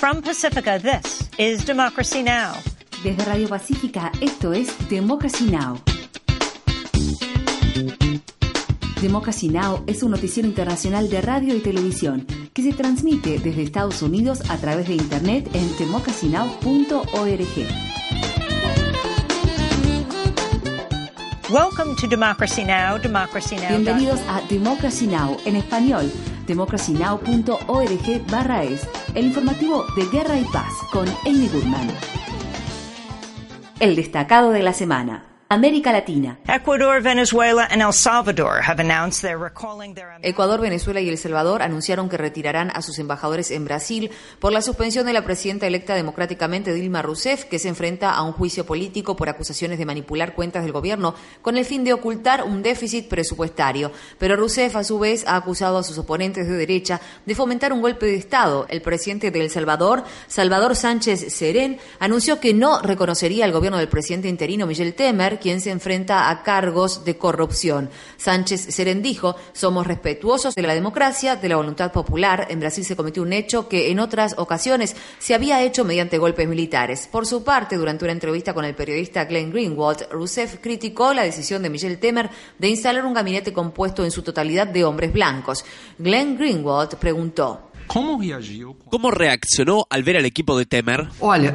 From Pacifica, this is Democracy Now! Desde Radio Pacífica, esto es Democracy Now! Democracy Now! Es un noticiero internacional de radio y televisión que se transmite desde Estados Unidos a través de Internet en democracynow.org. Welcome to Democracy Now! Bienvenidos a Democracy Now! En español, democracynow.org/es, el informativo de Guerra y Paz con Amy Goodman. El destacado de la semana. América Latina. Ecuador, Venezuela and El Salvador have announced they're recalling their... Ecuador, Venezuela y El Salvador anunciaron que retirarán a sus embajadores en Brasil por la suspensión de la presidenta electa democráticamente Dilma Rousseff, que se enfrenta a un juicio político por acusaciones de manipular cuentas del gobierno con el fin de ocultar un déficit presupuestario. Pero Rousseff, a su vez, ha acusado a sus oponentes de derecha de fomentar un golpe de Estado. El presidente de El Salvador, Salvador Sánchez Serén, anunció que no reconocería el gobierno del presidente interino Michel Temer, quien se enfrenta a cargos de corrupción. Sánchez Serén dijo: somos respetuosos de la democracia, de la voluntad popular. En Brasil se cometió un hecho que en otras ocasiones se había hecho mediante golpes militares. Por su parte, durante una entrevista con el periodista Glenn Greenwald, Rousseff criticó la decisión de Michel Temer de instalar un gabinete compuesto en su totalidad de hombres blancos. Glenn Greenwald preguntó: ¿Cómo reaccionó al ver al equipo de Temer?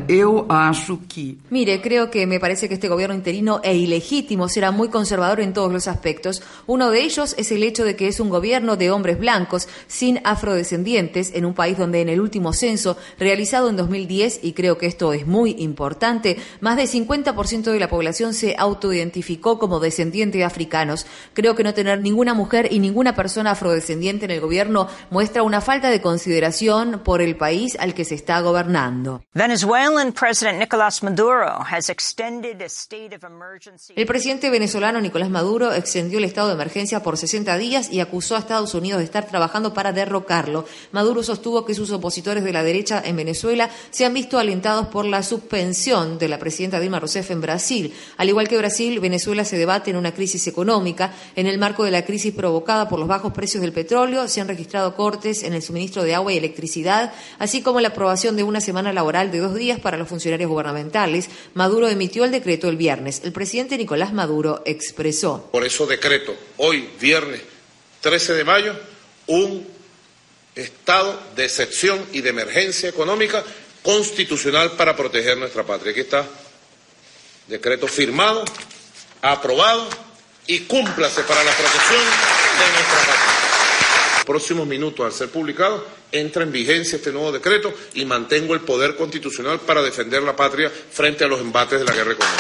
Mire, creo que me parece que este gobierno interino e ilegítimo será muy conservador en todos los aspectos. Uno de ellos es el hecho de que es un gobierno de hombres blancos, sin afrodescendientes, en un país donde en el último censo, realizado en 2010, y creo que esto es muy importante, más del 50% de la población se autoidentificó como descendiente de africanos. Creo que no tener ninguna mujer y ninguna persona afrodescendiente en el gobierno muestra una falta de consideración por el país al que se está gobernando. Venezuelan President Nicolás Maduro has extended a state of emergency. El presidente venezolano Nicolás Maduro extendió el estado de emergencia por 60 días y acusó a Estados Unidos de estar trabajando para derrocarlo. Maduro sostuvo que sus opositores de la derecha en Venezuela se han visto alentados por la suspensión de la presidenta Dilma Rousseff en Brasil. Al igual que Brasil, Venezuela se debate en una crisis económica. En el marco de la crisis provocada por los bajos precios del petróleo, se han registrado cortes en el suministro de agua y electricidad, así como la aprobación de una semana laboral de 2 días para los funcionarios gubernamentales. Maduro emitió el decreto el viernes. El presidente Nicolás Maduro expresó: por eso decreto hoy, viernes 13 de mayo, un estado de excepción y de emergencia económica constitucional para proteger nuestra patria. Aquí está, decreto firmado, aprobado y cúmplase para la protección de nuestra patria. Próximos minutos, al ser publicado, entra en vigencia este nuevo decreto y mantengo el poder constitucional para defender la patria frente a los embates de la guerra económica.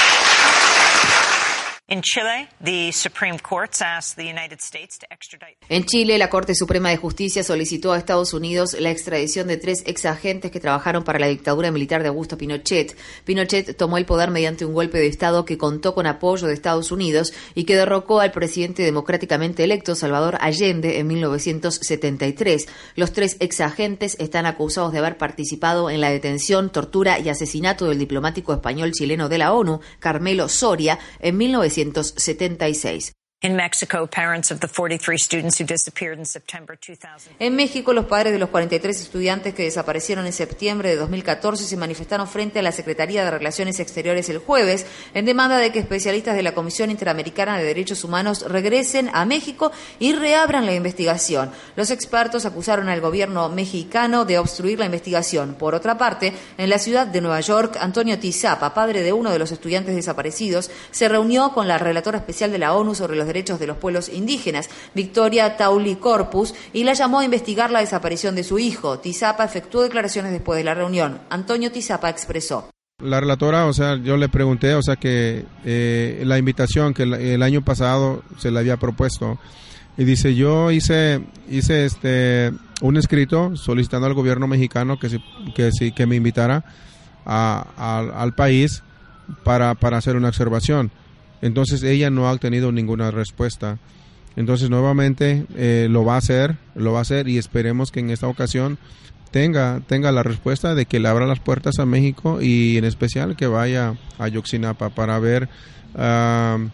In Chile, the Supreme Court asked the United States to extradite. En Chile, la Corte Suprema de Justicia solicitó a Estados Unidos la extradición de 3 exagentes que trabajaron para la dictadura militar de Augusto Pinochet. Pinochet tomó el poder mediante un golpe de Estado que contó con apoyo de Estados Unidos y que derrocó al presidente democráticamente electo Salvador Allende en 1973. Los 3 exagentes están acusados de haber participado en la detención, tortura y asesinato del diplomático español chileno de la ONU, Carmelo Soria, en 1976. In Mexico, parents of the 43 students who disappeared in September 2000. En México, los padres de los 43 estudiantes que desaparecieron en septiembre de 2014 se manifestaron frente a la Secretaría de Relaciones Exteriores el jueves en demanda de que especialistas de la Comisión Interamericana de Derechos Humanos regresen a México y reabran la investigación. Los expertos acusaron al gobierno mexicano de obstruir la investigación. Por otra parte, en la ciudad de Nueva York, Antonio Tizapa, padre de uno de los estudiantes desaparecidos, se reunió con la relatora especial de la ONU sobre los derechos de los pueblos indígenas, Victoria Tauli Corpus, y la llamó a investigar la desaparición de su hijo. Tizapa efectuó declaraciones después de la reunión. Antonio Tizapa expresó: la relatora, yo le pregunté, que la invitación que el año pasado se le había propuesto, y dice, yo hice un escrito solicitando al gobierno mexicano que me invitara al país para hacer una observación. Entonces ella no ha obtenido ninguna respuesta. Entonces nuevamente lo va a hacer y esperemos que en esta ocasión tenga la respuesta de que le abra las puertas a México y en especial que vaya a Ayotzinapa para ver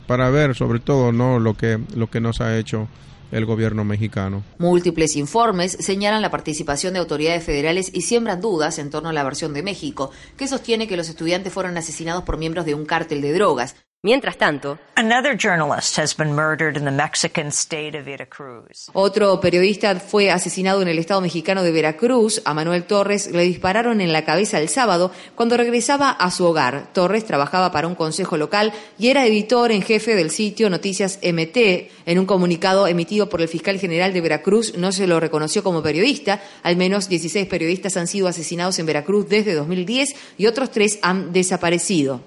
para ver sobre todo no lo que nos ha hecho el gobierno mexicano. Múltiples informes señalan la participación de autoridades federales y siembran dudas en torno a la versión de México, que sostiene que los estudiantes fueron asesinados por miembros de un cártel de drogas. Mientras tanto, another journalist has been murdered in the Mexican state of Veracruz. Otro periodista fue asesinado en el estado mexicano de Veracruz. A Manuel Torres le dispararon en la cabeza el sábado cuando regresaba a su hogar. Torres trabajaba para un consejo local y era editor en jefe del sitio Noticias MT. En un comunicado emitido por el fiscal general de Veracruz no se lo reconoció como periodista. Al menos 16 periodistas han sido asesinados en Veracruz desde 2010 y otros 3 han desaparecido.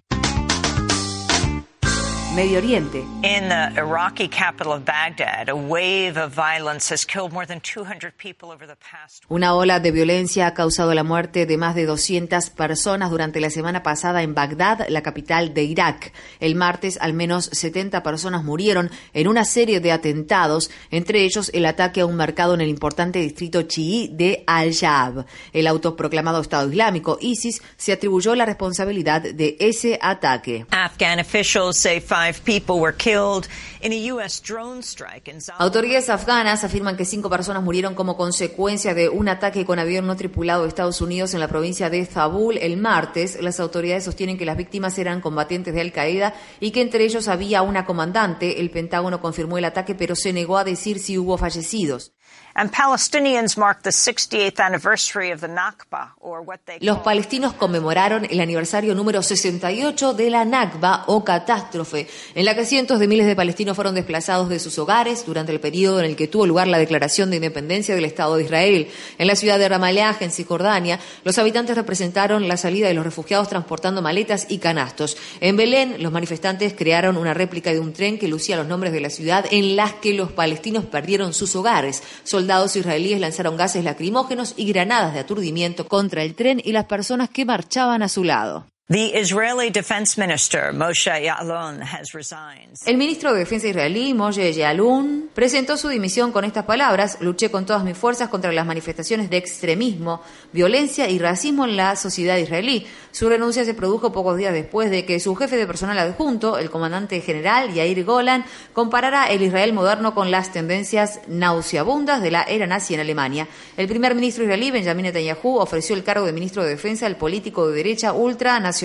Medio Oriente. In the Iraqi capital of Baghdad, a wave of violence has killed more than 200 people over the past. Una ola de violencia ha causado la muerte de más de 200 personas durante la semana pasada en Bagdad, la capital de Irak. El martes, al menos 70 personas murieron en una serie de atentados, entre ellos el ataque a un mercado en el importante distrito chií de Al-Shaab. El autoproclamado Estado Islámico, ISIS, se atribuyó la responsabilidad de ese ataque. Afghan officials say 5 people were killed in a U.S. drone strike in Zabul. Autoridades afganas afirman que 5 personas murieron como consecuencia de un ataque con avión no tripulado de Estados Unidos en la provincia de Zabul el martes. Las autoridades sostienen que las víctimas eran combatientes de Al-Qaeda y que entre ellos había una comandante. El Pentágono confirmó el ataque, pero se negó a decir si hubo fallecidos. And Palestinians marked the 68th anniversary of the Nakba, or what they Los palestinos conmemoraron el aniversario número 68 de la Nakba o catástrofe, en la que cientos de miles de palestinos fueron desplazados de sus hogares durante el periodo en el que tuvo lugar la declaración de independencia del Estado de Israel. En la ciudad de Ramallah, en Cisjordania, los habitantes representaron la salida de los refugiados transportando maletas y canastos. En Belén, los manifestantes crearon una réplica de un tren que lucía los nombres de la ciudad en las que los palestinos perdieron sus hogares. Soldados israelíes lanzaron gases lacrimógenos y granadas de aturdimiento contra el tren y las personas que marchaban a su lado. The Israeli Defense Minister, Moshe Ya'alon, has resigned. El ministro de Defensa israelí, Moshe Ya'alon, presentó su dimisión con estas palabras: luché con todas mis fuerzas contra las manifestaciones de extremismo, violencia y racismo en la sociedad israelí. Su renuncia se produjo pocos días después de que su jefe de personal adjunto, el comandante general Yair Golan, comparara el Israel moderno con las tendencias nauseabundas de la era nazi en Alemania. El primer ministro israelí, Benjamin Netanyahu, ofreció el cargo de ministro de Defensa al político de derecha ultranacionalista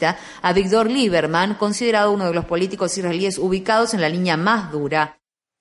a Víctor Lieberman, considerado uno de los políticos israelíes ubicados en la línea más dura.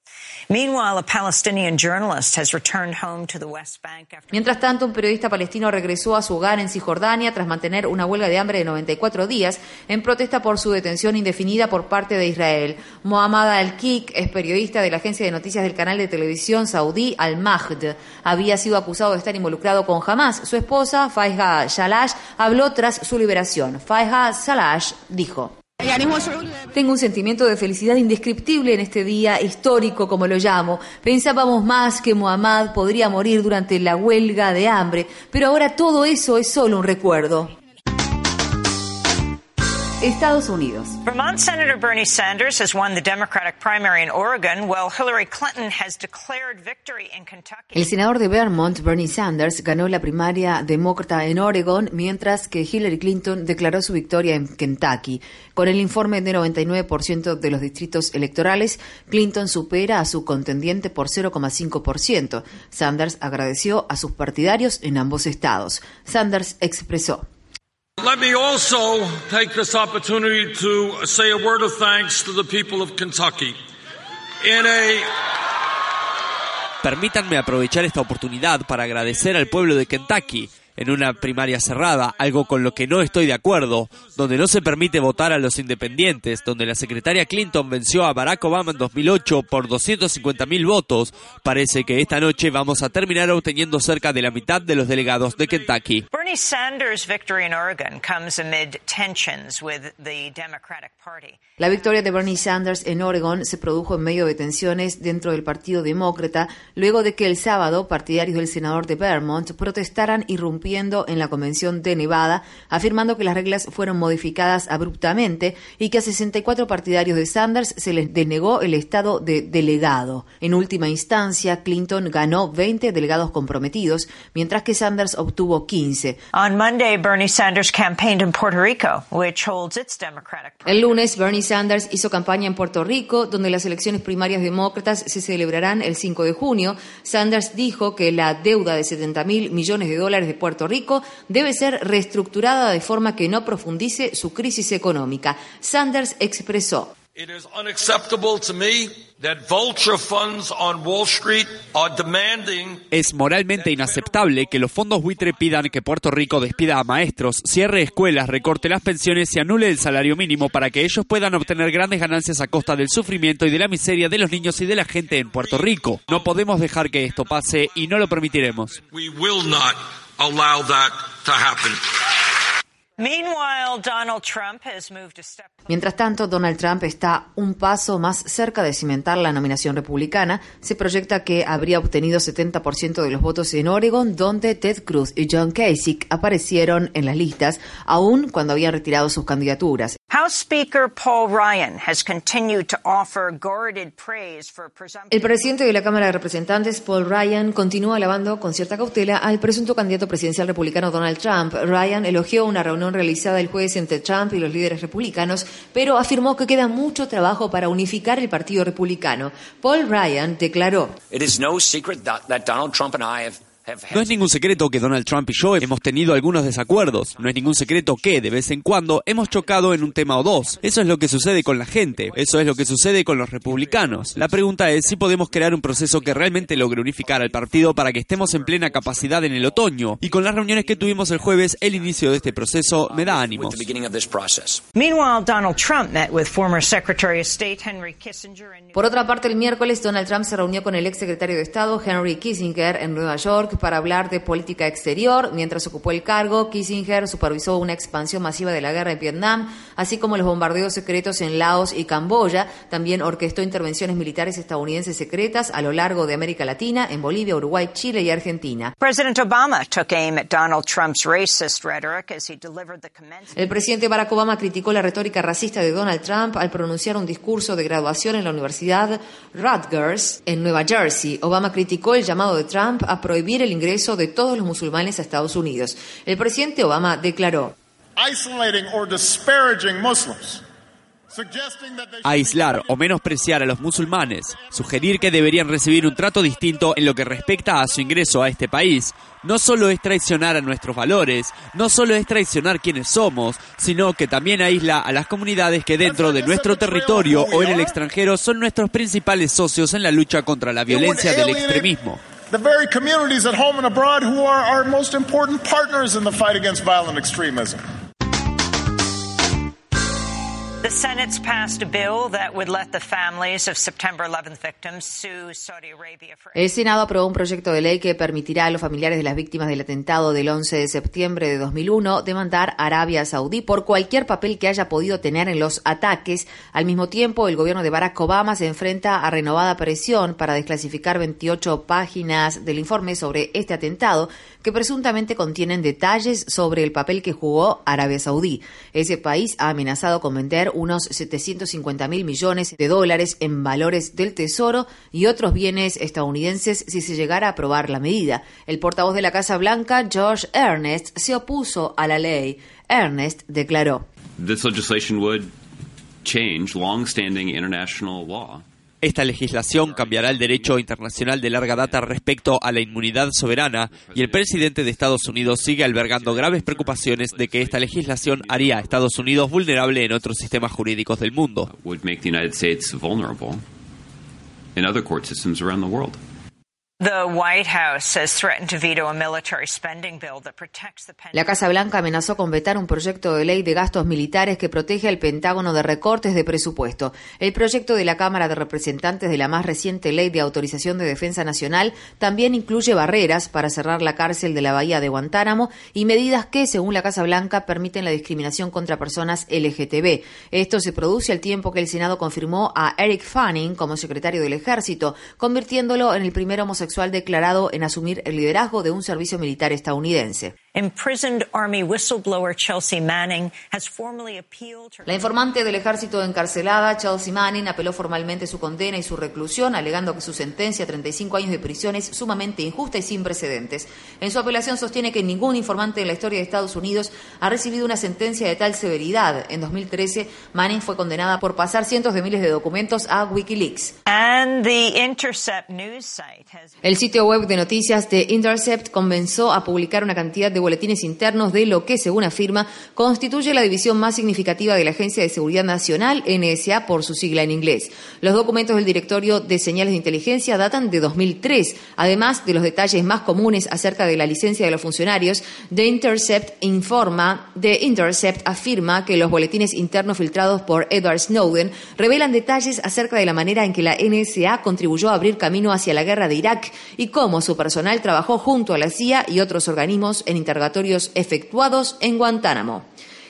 Mientras tanto, un periodista palestino regresó a su hogar en Cisjordania tras mantener una huelga de hambre de 94 días en protesta por su detención indefinida por parte de Israel. Mohammad Al-Kik es periodista de la agencia de noticias del canal de televisión saudí Al-Mahd. Había sido acusado de estar involucrado con Hamas. Su esposa, Faiha Shalash, habló tras su liberación. Faiha Shalash dijo: tengo un sentimiento de felicidad indescriptible en este día histórico, como lo llamo. Pensábamos más que Mohammad podría morir durante la huelga de hambre, pero ahora todo eso es solo un recuerdo. Estados Unidos. Vermont Senator Bernie Sanders has won the Democratic primary in Oregon, while Hillary Clinton has declared victory in Kentucky. El senador de Vermont, Bernie Sanders, ganó la primaria demócrata en Oregon, mientras que Hillary Clinton declaró su victoria en Kentucky. Con el informe de 99% de los distritos electorales, Clinton supera a su contendiente por 0,5%. Sanders agradeció a sus partidarios en ambos estados. Sanders expresó: Let me also take this opportunity to say a word of thanks to the people of Kentucky. Permítanme aprovechar esta oportunidad para agradecer al pueblo de Kentucky. En una primaria cerrada, algo con lo que no estoy de acuerdo, donde no se permite votar a los independientes, donde la secretaria Clinton venció a Barack Obama en 2008 por 250.000 votos, parece que esta noche vamos a terminar obteniendo cerca de la mitad de los delegados de Kentucky. Bernie Sanders' victory in Oregon comes amid tensions with the Democratic Party. La victoria de Bernie Sanders en Oregon se produjo en medio de tensiones dentro del Partido Demócrata, luego de que el sábado partidarios del senador de Vermont protestaran irrumpiendo irrumpiendo en la convención de Nevada, afirmando que las reglas fueron modificadas abruptamente y que a 64 partidarios de Sanders se les denegó el estado de delegado. En última instancia, Clinton ganó 20 delegados comprometidos, mientras que Sanders obtuvo 15. On Monday, Bernie Sanders campaigned in Puerto Rico, which holds its Democratic. El lunes, Bernie Sanders hizo campaña en Puerto Rico, donde las elecciones primarias demócratas se celebrarán el 5 de junio. Sanders dijo que la deuda de $70.000 millones de Puerto Rico debe ser reestructurada de forma que no profundice su crisis económica. Sanders expresó: It is unacceptable to me that vulture funds on Wall Street are demanding. Es moralmente inaceptable que los fondos buitre pidan que Puerto Rico despida a maestros, cierre escuelas, recorte las pensiones y anule el salario mínimo para que ellos puedan obtener grandes ganancias a costa del sufrimiento y de la miseria de los niños y de la gente en Puerto Rico. No podemos dejar que esto pase y no lo permitiremos. We will not allow that to happen. Mientras tanto, Donald Trump está un paso más cerca de cimentar la nominación republicana. Se proyecta que habría obtenido 70% de los votos en Oregon, donde Ted Cruz y John Kasich aparecieron en las listas, aun cuando habían retirado sus candidaturas. House Speaker Paul Ryan has continued to offer guarded praise for presumptive. El presidente de la Cámara de Representantes, Paul Ryan, continúa alabando con cierta cautela al presunto candidato presidencial republicano Donald Trump. Ryan elogió una reunión realizada el jueves entre Trump y los líderes republicanos, pero afirmó que queda mucho trabajo para unificar el Partido Republicano. Paul Ryan declaró: It is no secret that Donald Trump and I have No es ningún secreto que Donald Trump y yo hemos tenido algunos desacuerdos. No es ningún secreto que, de vez en cuando, hemos chocado en un tema o dos. Eso es lo que sucede con la gente. Eso es lo que sucede con los republicanos. La pregunta es si podemos crear un proceso que realmente logre unificar al partido para que estemos en plena capacidad en el otoño. Y con las reuniones que tuvimos el jueves, el inicio de este proceso me da ánimos. Meanwhile, Donald Trump met with former Secretary of State Henry Kissinger in New York. Por otra parte, el miércoles, Donald Trump se reunió con el ex secretario de Estado Henry Kissinger en Nueva York para hablar de política exterior. Mientras ocupó el cargo, Kissinger supervisó una expansión masiva de la guerra en Vietnam, así como los bombardeos secretos en Laos y Camboya. También orquestó intervenciones militares estadounidenses secretas a lo largo de América Latina, en Bolivia, Uruguay, Chile y Argentina. President Obama took aim at Donald Trump's racist rhetoric as he delivered the commencement. El presidente Barack Obama criticó la retórica racista de Donald Trump al pronunciar un discurso de graduación en la Universidad Rutgers en Nueva Jersey. Obama criticó el llamado de Trump a prohibir el ingreso de todos los musulmanes a Estados Unidos. El presidente Obama declaró: aislar o menospreciar a los musulmanes, sugerir que deberían recibir un trato distinto en lo que respecta a su ingreso a este país, no solo es traicionar a nuestros valores, no solo es traicionar quienes somos, sino que también aísla a las comunidades que dentro de nuestro territorio o en el extranjero son nuestros principales socios en la lucha contra la violencia del extremismo. The very communities at home and abroad who are our most important partners in the fight against violent extremism. The Senate's passed a bill that would let the families of September 11th victims sue Saudi Arabia for... El Senado aprobó un proyecto de ley que permitirá a los familiares de las víctimas del atentado del 11 de septiembre de 2001 demandar a Arabia Saudí por cualquier papel que haya podido tener en los ataques. Al mismo tiempo, el gobierno de Barack Obama se enfrenta a renovada presión para desclasificar 28 páginas del informe sobre este atentado que presuntamente contienen detalles sobre el papel que jugó Arabia Saudí. Ese país ha amenazado con vender unos $750.000 millones en valores del Tesoro y otros bienes estadounidenses si se llegara a aprobar la medida. El portavoz de la Casa Blanca, Josh Earnest, se opuso a la ley. Earnest declaró: This legislation would change long-standing international law. Esta legislación cambiará el derecho internacional de larga data respecto a la inmunidad soberana y el presidente de Estados Unidos sigue albergando graves preocupaciones de que esta legislación haría a Estados Unidos vulnerable en otros sistemas jurídicos del mundo. Would make the United States vulnerable in other court systems around the world. The White House has threatened to veto a military spending bill that protects the Pentagon. La Casa Blanca amenazó con vetar un proyecto de ley de gastos militares que protege al Pentágono de recortes de presupuesto. El proyecto de la Cámara de Representantes de la más reciente Ley de Autorización de Defensa Nacional también incluye barreras para cerrar la cárcel de la Bahía de Guantánamo y medidas que, según la Casa Blanca, permiten la discriminación contra personas LGTB. Esto se produce al tiempo que el Senado confirmó a Eric Fanning como secretario del Ejército, convirtiéndolo en el primer homosexual declarado en asumir el liderazgo de un servicio militar estadounidense. Imprisoned Army whistleblower Chelsea Manning has formally appealed her... La informante del ejército encarcelada, Chelsea Manning, apeló formalmente su condena y su reclusión, alegando que su sentencia a 35 años de prisión es sumamente injusta y sin precedentes. En su apelación sostiene que ningún informante en la historia de Estados Unidos ha recibido una sentencia de tal severidad. En 2013, Manning fue condenada por pasar cientos de miles de documentos a Wikileaks. And the Intercept news site has... El sitio web de noticias de Intercept comenzó a publicar una cantidad de boletines internos de lo que, según afirma, constituye la división más significativa de la Agencia de Seguridad Nacional, NSA por su sigla en inglés. Los documentos del Directorio de Señales de Inteligencia datan de 2003. Además de los detalles más comunes acerca de la licencia de los funcionarios, The Intercept afirma que los boletines internos filtrados por Edward Snowden revelan detalles acerca de la manera en que la NSA contribuyó a abrir camino hacia la guerra de Irak y cómo su personal trabajó junto a la CIA y otros organismos en interrogatorios efectuados en Guantánamo.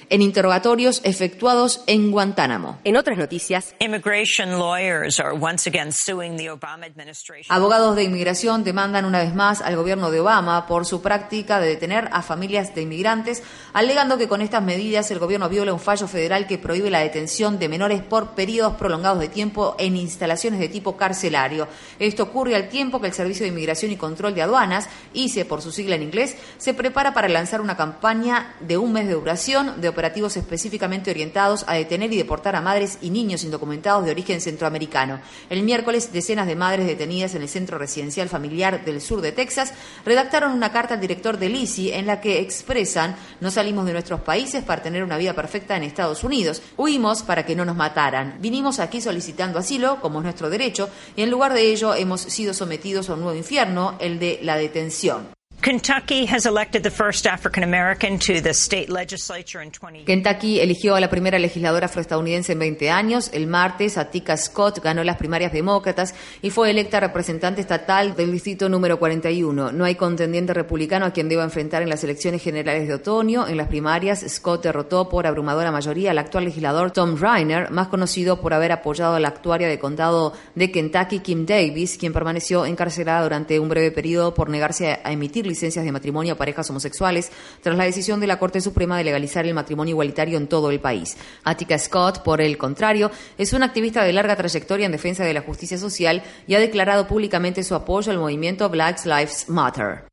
En otras noticias, Immigration lawyers are once again suing the Obama administration. Abogados de inmigración demandan una vez más al gobierno de Obama por su práctica de detener a familias de inmigrantes, alegando que con estas medidas el gobierno viola un fallo federal que prohíbe la detención de menores por periodos prolongados de tiempo en instalaciones de tipo carcelario. Esto ocurre al tiempo que el Servicio de Inmigración y Control de Aduanas, ICE por su sigla en inglés, se prepara para lanzar una campaña de un mes de duración de operativos específicamente orientados a detener y deportar a madres y niños indocumentados de origen centroamericano. El miércoles, decenas de madres detenidas en el Centro Residencial Familiar del sur de Texas redactaron una carta al director del ICE en la que expresan: no salimos de nuestros países para tener una vida perfecta en Estados Unidos, huimos para que no nos mataran, vinimos aquí solicitando asilo, como es nuestro derecho, y en lugar de ello hemos sido sometidos a un nuevo infierno, el de la detención. Kentucky has elected the first African American to the state legislature in 20 years. Kentucky eligió a la primera legisladora afroestadounidense en 20 años. El martes, Atika Scott ganó las primarias demócratas y fue electa representante estatal del distrito número 41. No hay contendiente republicano a quien deba enfrentar en las elecciones generales de otoño. En las primarias, Scott derrotó por abrumadora mayoría al actual legislador Tom Reiner, más conocido por haber apoyado a la actuaria de condado de Kentucky, Kim Davis, quien permaneció encarcelada durante un breve periodo por negarse a emitir licencias de matrimonio a parejas homosexuales tras la decisión de la Corte Suprema de legalizar el matrimonio igualitario en todo el país. Atika Scott, por el contrario, es una activista de larga trayectoria en defensa de la justicia social y ha declarado públicamente su apoyo al movimiento Black Lives Matter.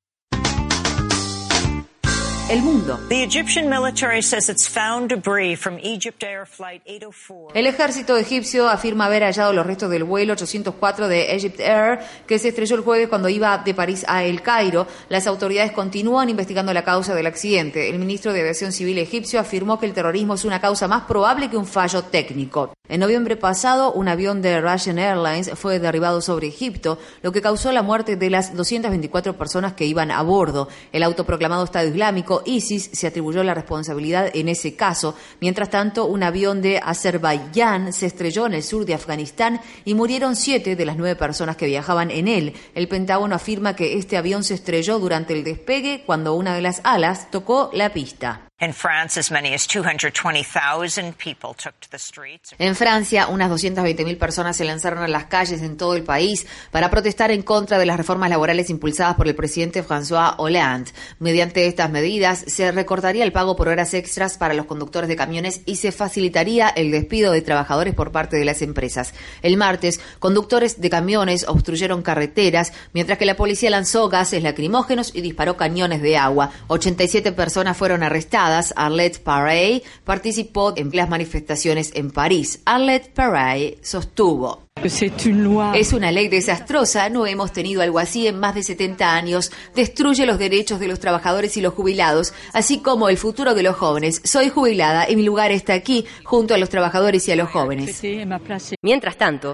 El mundo. The Egyptian military says it's found debris from Egypt Air Flight 804. El ejército egipcio afirma haber hallado los restos del vuelo 804 de Egypt Air que se estrelló el jueves cuando iba de París a El Cairo. Las autoridades continúan investigando la causa del accidente. El ministro de Aviación Civil egipcio afirmó que el terrorismo es una causa más probable que un fallo técnico. En noviembre pasado, un avión de Russian Airlines fue derribado sobre Egipto, lo que causó la muerte de las 224 personas que iban a bordo. El autoproclamado Estado Islámico, ISIS, se atribuyó la responsabilidad en ese caso. Mientras tanto, un avión de Azerbaiyán se estrelló en el sur de Afganistán y murieron 7 de las 9 personas que viajaban en él. El Pentágono afirma que este avión se estrelló durante el despegue cuando una de las alas tocó la pista. In France, as many as 220,000 people took to the streets. En Francia, unas 220.000 personas se lanzaron a las calles en todo el país para protestar en contra de las reformas laborales impulsadas por el presidente François Hollande. Mediante estas medidas, se recortaría el pago por horas extras para los conductores de camiones y se facilitaría el despido de trabajadores por parte de las empresas. El martes, conductores de camiones obstruyeron carreteras, mientras que la policía lanzó gases lacrimógenos y disparó cañones de agua. 87 personas fueron arrestadas. Arlette Parey participó en las manifestaciones en París. Arlette Parey sostuvo: es una ley desastrosa, no hemos tenido algo así en más de 70 años. Destruye los derechos de los trabajadores y los jubilados, así como el futuro de los jóvenes. Soy jubilada y mi lugar está aquí, junto a los trabajadores y a los jóvenes. Mientras tanto,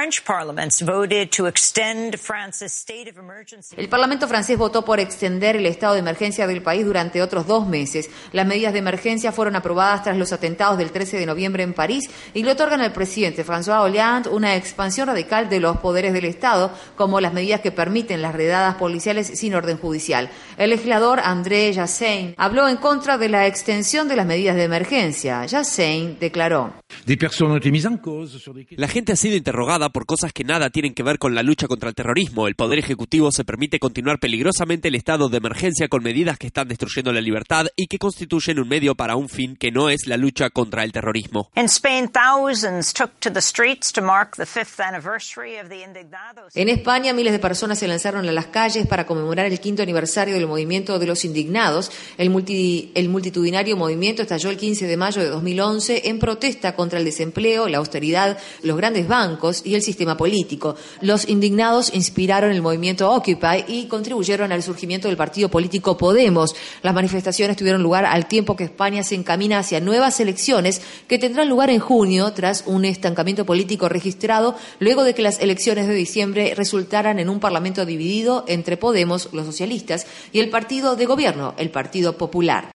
el Parlamento francés votó por extender el estado de emergencia del país durante otros 2 meses. Las medidas de emergencia fueron aprobadas tras los atentados del 13 de noviembre en París y le otorgan al presidente François Hollande una extensión expansión radical de los poderes del Estado, como las medidas que permiten las redadas policiales sin orden judicial. El legislador André Jassin habló en contra de la extensión de las medidas de emergencia. Jassin declaró: la gente ha sido interrogada por cosas que nada tienen que ver con la lucha contra el terrorismo. El Poder Ejecutivo se permite continuar peligrosamente el estado de emergencia con medidas que están destruyendo la libertad y que constituyen un medio para un fin que no es la lucha contra el terrorismo. En España, miles de personas se lanzaron a las calles para conmemorar el 5º aniversario del movimiento de los indignados. El multitudinario movimiento estalló el 15 de mayo de 2011 en protesta contra el desempleo, la austeridad, los grandes bancos y el sistema político. Los indignados inspiraron el movimiento Occupy y contribuyeron al surgimiento del partido político Podemos. Las manifestaciones tuvieron lugar al tiempo que España se encamina hacia nuevas elecciones que tendrán lugar en junio tras un estancamiento político registrado luego de que las elecciones de diciembre resultaran en un parlamento dividido entre Podemos, los socialistas, y el partido de gobierno, el Partido Popular.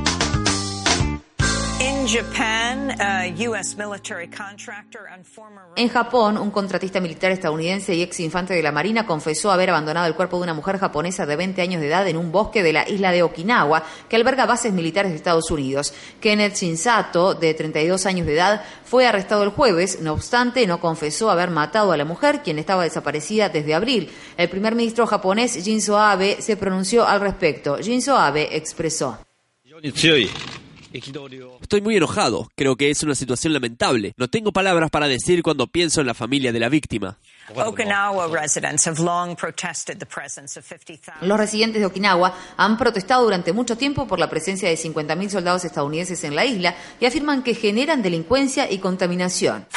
En Japón, un contratista militar estadounidense y ex infante de la Marina confesó haber abandonado el cuerpo de una mujer japonesa de 20 años de edad en un bosque de la isla de Okinawa, que alberga bases militares de Estados Unidos. Kenneth Shinsato, de 32 años de edad, fue arrestado el jueves. No obstante, no confesó haber matado a la mujer, quien estaba desaparecida desde abril. El primer ministro japonés, Shinzo Abe, se pronunció al respecto. Shinzo Abe expresó: estoy muy enojado. Creo que es una situación lamentable. No tengo palabras para decir cuando pienso en la familia de la víctima. Los residentes de Okinawa han protestado durante mucho tiempo por la presencia de 50.000 soldados estadounidenses en la isla y afirman que generan delincuencia y contaminación.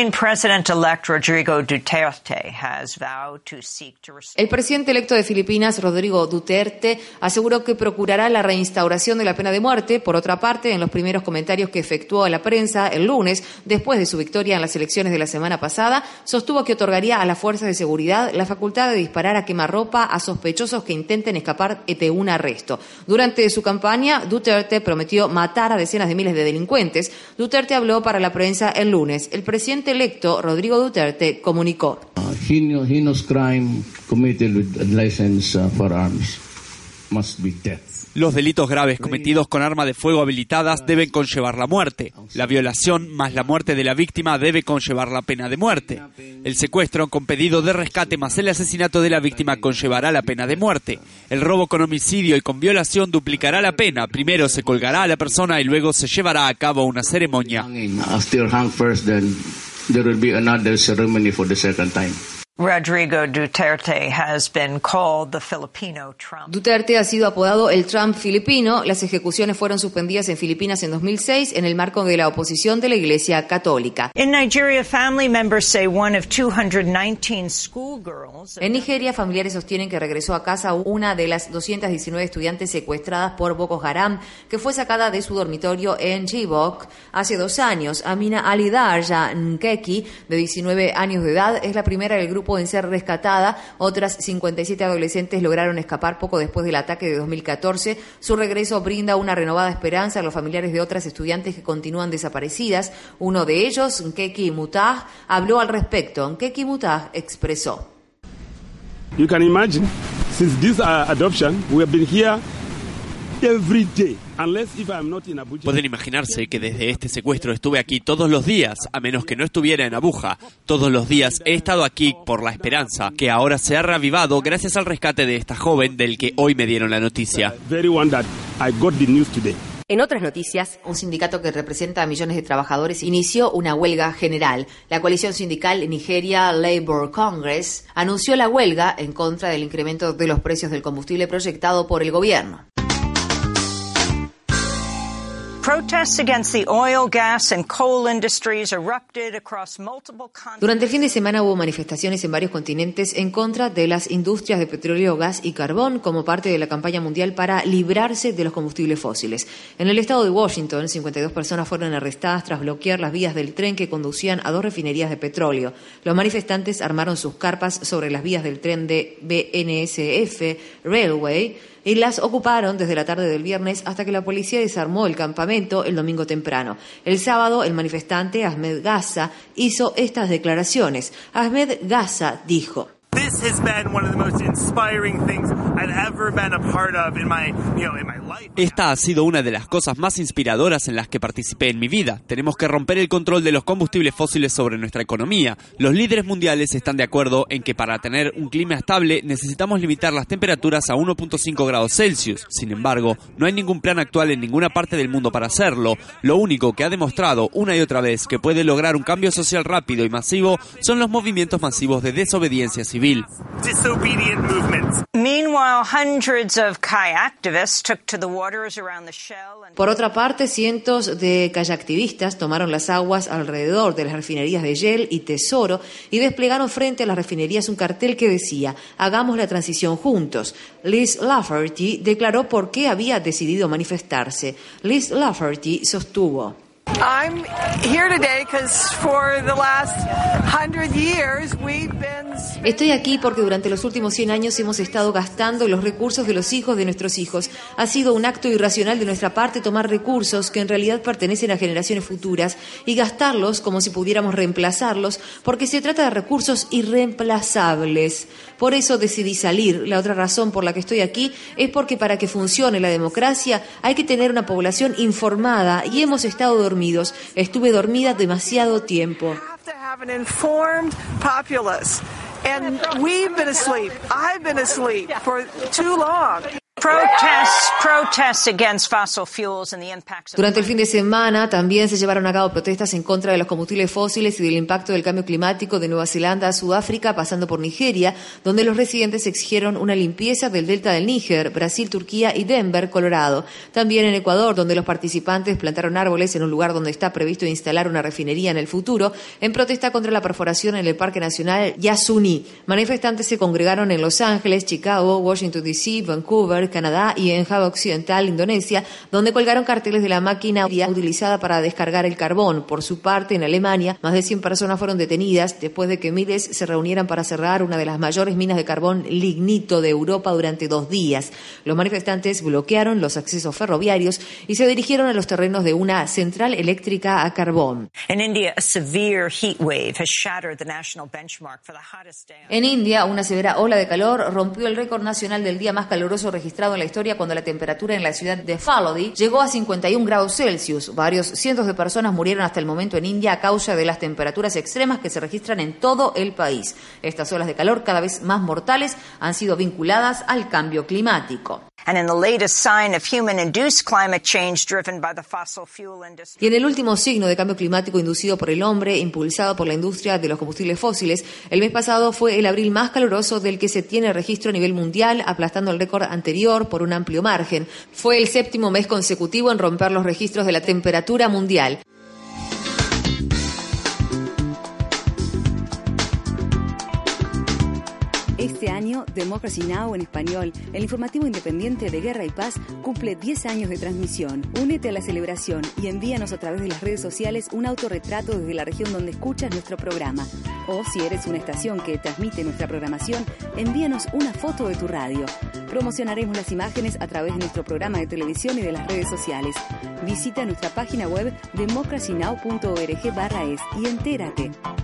El presidente electo de Filipinas, Rodrigo Duterte, aseguró que procurará la reinstauración de la pena de muerte. Por otra parte, en los primeros comentarios que efectuó a la prensa el lunes, después de su victoria en las elecciones de la semana pasada, sostuvo que otorgaría a las fuerzas de seguridad la facultad de disparar a quemarropa a sospechosos que intenten escapar de un arresto. Durante su campaña, Duterte prometió matar a decenas de miles de delincuentes. Duterte habló para la prensa el lunes. El presidente electo, Rodrigo Duterte, comunicó: heinous crime committed with licensed firearms must be death. Los delitos graves cometidos con arma de fuego habilitadas deben conllevar la muerte. La violación más la muerte de la víctima debe conllevar la pena de muerte. El secuestro con pedido de rescate más el asesinato de la víctima conllevará la pena de muerte. El robo con homicidio y con violación duplicará la pena. Primero se colgará a la persona y luego se llevará a cabo una ceremonia. Rodrigo Duterte has been called the Filipino Trump. Duterte ha sido apodado el Trump filipino. Las ejecuciones fueron suspendidas en Filipinas en 2006 en el marco de la oposición de la Iglesia Católica. In Nigeria, family members say one of 219 schoolgirls. En Nigeria, familiares sostienen que regresó a casa una de las 219 estudiantes secuestradas por Boko Haram, que fue sacada de su dormitorio en Chibok hace 2 años. Amina Ali Darja Nkeki, de 19 años de edad, es la primera del grupo en ser rescatada. Otras 57 adolescentes lograron escapar poco después del ataque de 2014. Su regreso brinda una renovada esperanza a los familiares de otras estudiantes que continúan desaparecidas. Uno de ellos, Nkeki Mutah, habló al respecto. Nkeki Mutah expresó: You can imagine, since this adoption, we have been here every day. Pueden imaginarse que desde este secuestro estuve aquí todos los días, a menos que no estuviera en Abuja. Todos los días he estado aquí por la esperanza, que ahora se ha reavivado gracias al rescate de esta joven del que hoy me dieron la noticia. En otras noticias, un sindicato que representa a millones de trabajadores inició una huelga general. La coalición sindical Nigeria Labour Congress anunció la huelga en contra del incremento de los precios del combustible proyectado por el gobierno. Durante el fin de semana hubo manifestaciones en varios continentes en contra de las industrias de petróleo, gas y carbón como parte de la campaña mundial para librarse de los combustibles fósiles. En el estado de Washington, 52 personas fueron arrestadas tras bloquear las vías del tren que conducían a 2 refinerías de petróleo. Los manifestantes armaron sus carpas sobre las vías del tren de BNSF Railway y las ocuparon desde la tarde del viernes hasta que la policía desarmó el campamento. Parlamento el domingo temprano. El sábado, el manifestante Ahmed Ghaza hizo estas declaraciones. Ahmed Ghaza dijo: This has been one of the most inspiring things I've ever been a part of in my life. Esta ha sido una de las cosas más inspiradoras en las que participé en mi vida. Tenemos que romper el control de los combustibles fósiles sobre nuestra economía. Los líderes mundiales están de acuerdo en que para tener un clima estable necesitamos limitar las temperaturas a 1.5 grados Celsius. Sin embargo, no hay ningún plan actual en ninguna parte del mundo para hacerlo. Lo único que ha demostrado una y otra vez que puede lograr un cambio social rápido y masivo son los movimientos masivos de desobediencia civil. Por otra parte, cientos de kayaktivistas tomaron las aguas alrededor de las refinerías de Shell y Tesoro y desplegaron frente a las refinerías un cartel que decía: "Hagamos la transición juntos". Liz Lafferty declaró por qué había decidido manifestarse. Liz Lafferty sostuvo: I'm here today because for the last 100 years we've been... Estoy aquí porque durante los últimos 100 años hemos estado gastando los recursos de los hijos de nuestros hijos. Ha sido un acto irracional de nuestra parte tomar recursos que en realidad pertenecen a generaciones futuras y gastarlos como si pudiéramos reemplazarlos, porque se trata de recursos irreemplazables. Por eso decidí salir. La otra razón por la que estoy aquí es porque para que funcione la democracia hay que tener una población informada y hemos estado dormidos. Estuve dormida demasiado tiempo. Durante el fin de semana también se llevaron a cabo protestas en contra de los combustibles fósiles y del impacto del cambio climático de Nueva Zelanda a Sudáfrica, pasando por Nigeria, donde los residentes exigieron una limpieza del delta del Níger, Brasil, Turquía y Denver, Colorado. También en Ecuador, donde los participantes plantaron árboles en un lugar donde está previsto instalar una refinería en el futuro, en protesta contra la perforación en el Parque Nacional Yasuní. Manifestantes se congregaron en Los Ángeles, Chicago, Washington D.C., Vancouver, Canadá y en Java Occidental, Indonesia, donde colgaron carteles de la máquina utilizada para descargar el carbón. Por su parte, en Alemania, más de 100 personas fueron detenidas después de que miles se reunieran para cerrar una de las mayores minas de carbón lignito de Europa durante 2 días. Los manifestantes bloquearon los accesos ferroviarios y se dirigieron a los terrenos de una central eléctrica a carbón. En India, una severa ola de calor rompió el récord nacional del día más caluroso registrado en la historia cuando la temperatura en la ciudad de Phalodi llegó a 51 grados Celsius. Varios cientos de personas murieron hasta el momento en India a causa de las temperaturas extremas que se registran en todo el país. Estas olas de calor, cada vez más mortales, han sido vinculadas al cambio climático. Y en el último signo de cambio climático inducido por el hombre, impulsado por la industria de los combustibles fósiles, el mes pasado fue el abril más caluroso del que se tiene registro a nivel mundial, aplastando el récord anterior por un amplio margen. Fue el 7º mes consecutivo en romper los registros de la temperatura mundial. Este año, Democracy Now! En español, el informativo independiente de Guerra y Paz, cumple 10 años de transmisión. Únete a la celebración y envíanos a través de las redes sociales un autorretrato desde la región donde escuchas nuestro programa. O si eres una estación que transmite nuestra programación, envíanos una foto de tu radio. Promocionaremos las imágenes a través de nuestro programa de televisión y de las redes sociales. Visita nuestra página web democracynow.org/es y entérate.